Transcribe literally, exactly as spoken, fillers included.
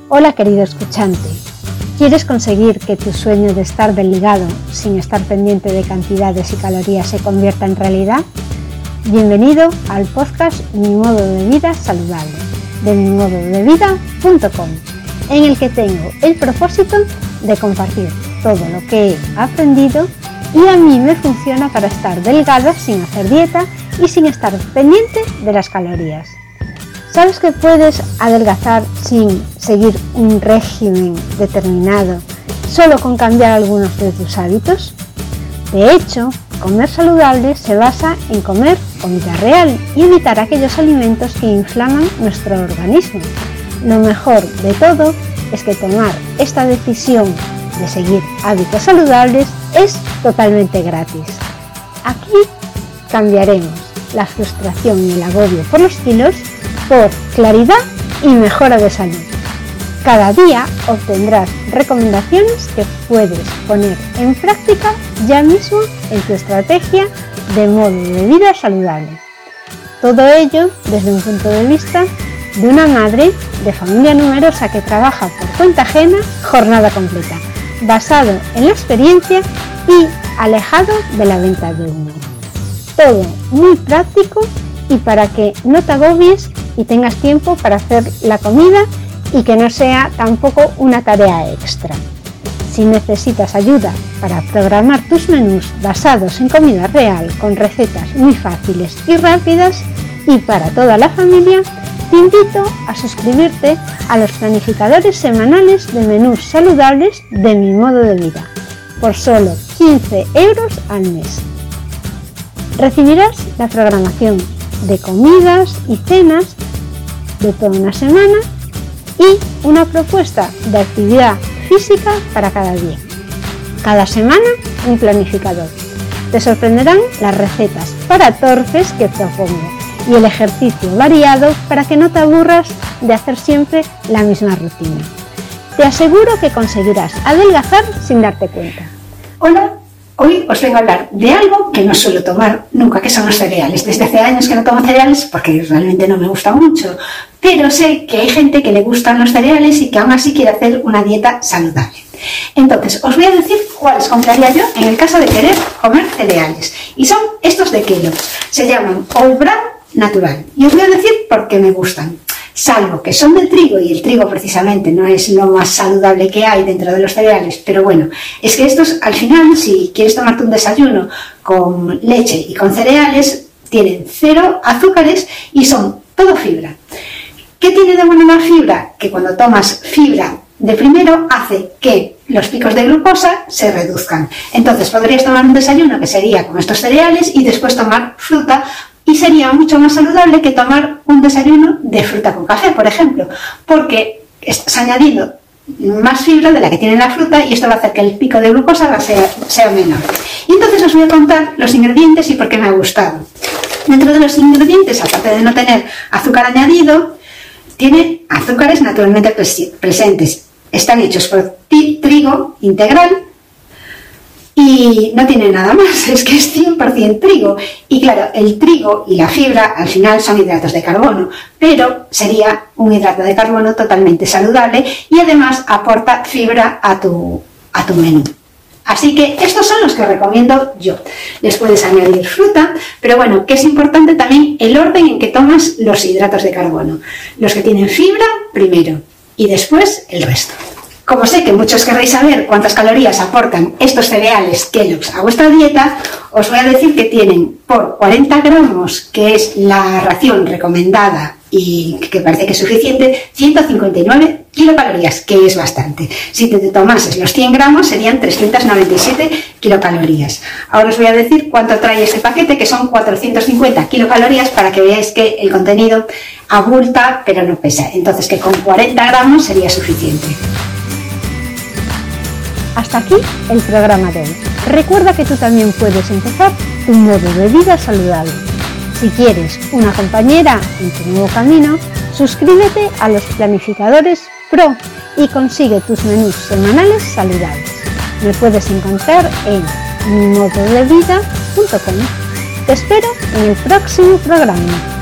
Hola querido escuchante, ¿quieres conseguir que tu sueño de estar delgado sin estar pendiente de cantidades y calorías se convierta en realidad? Bienvenido al podcast Mi Modo de Vida Saludable de mi modo de vida punto com, en el que tengo el propósito de compartir todo lo que he aprendido y a mí me funciona para estar delgada sin hacer dieta y sin estar pendiente de las calorías. ¿Sabes que puedes adelgazar sin seguir un régimen determinado, solo con cambiar algunos de tus hábitos? De hecho, comer saludable se basa en comer comida real y evitar aquellos alimentos que inflaman nuestro organismo. Lo mejor de todo es que tomar esta decisión de seguir hábitos saludables es totalmente gratis. Aquí cambiaremos la frustración y el agobio por los kilos por claridad y mejora de salud. Cada día obtendrás recomendaciones que puedes poner en práctica ya mismo en tu estrategia de modo de vida saludable. Todo ello desde un punto de vista de una madre de familia numerosa que trabaja por cuenta ajena jornada completa, basado en la experiencia y alejado de la venta de humo. Todo muy práctico y para que no te agobies y tengas tiempo para hacer la comida y que no sea tampoco una tarea extra. Si necesitas ayuda para programar tus menús basados en comida real con recetas muy fáciles y rápidas y para toda la familia, te invito a suscribirte a los planificadores semanales de menús saludables de Mi Modo de Vida por solo quince euros al mes. Recibirás la programación de comidas y cenas de toda una semana y una propuesta de actividad física para cada día. Cada semana un planificador. Te sorprenderán las recetas para torpes que propongo y el ejercicio variado para que no te aburras de hacer siempre la misma rutina. Te aseguro que conseguirás adelgazar sin darte cuenta. Hola. Hoy os vengo a hablar de algo que no suelo tomar nunca, que son los cereales. Desde hace años que no tomo cereales porque realmente no me gustan mucho, pero sé que hay gente que le gustan los cereales y que aún así quiere hacer una dieta saludable. Entonces, os voy a decir cuáles compraría yo en el caso de querer comer cereales. Y son estos de Kellogg's. Se llaman All Bran Natural. Y os voy a decir por qué me gustan. Salvo que son de trigo, y el trigo precisamente no es lo más saludable que hay dentro de los cereales, pero bueno, es que estos al final, si quieres tomarte un desayuno con leche y con cereales, tienen cero azúcares y son todo fibra. ¿Qué tiene de bueno la fibra? Que cuando tomas fibra de primero hace que los picos de glucosa se reduzcan. Entonces podrías tomar un desayuno que sería con estos cereales y después tomar fruta. Y sería mucho más saludable que tomar un desayuno de fruta con café, por ejemplo, porque estás añadiendo más fibra de la que tiene la fruta y esto va a hacer que el pico de glucosa sea, sea menor. Y entonces os voy a contar los ingredientes y por qué me ha gustado. Dentro de los ingredientes, aparte de no tener azúcar añadido, tiene azúcares naturalmente pres- presentes. Están hechos por trigo integral, y no tiene nada más, es que es cien por ciento trigo. Y claro, el trigo y la fibra al final son hidratos de carbono, pero sería un hidrato de carbono totalmente saludable y además aporta fibra a tu, a tu menú. Así que estos son los que recomiendo yo. Les puedes añadir fruta, pero bueno, que es importante también el orden en que tomas los hidratos de carbono. Los que tienen fibra primero y después el resto. Como sé que muchos querréis saber cuántas calorías aportan estos cereales Kellogg's a vuestra dieta, os voy a decir que tienen por cuarenta gramos, que es la ración recomendada y que parece que es suficiente, ciento cincuenta y nueve kilocalorías, que es bastante. Si te tomases los cien gramos serían trescientas noventa y siete kilocalorías. Ahora os voy a decir cuánto trae este paquete, que son cuatrocientas cincuenta kilocalorías, para que veáis que el contenido abulta pero no pesa. Entonces que con cuarenta gramos sería suficiente. Hasta aquí el programa de hoy. Recuerda que tú también puedes empezar tu modo de vida saludable. Si quieres una compañera en tu nuevo camino, suscríbete a los planificadores Pro y consigue tus menús semanales saludables. Me puedes encontrar en mi modo de vida punto com. Te espero en el próximo programa.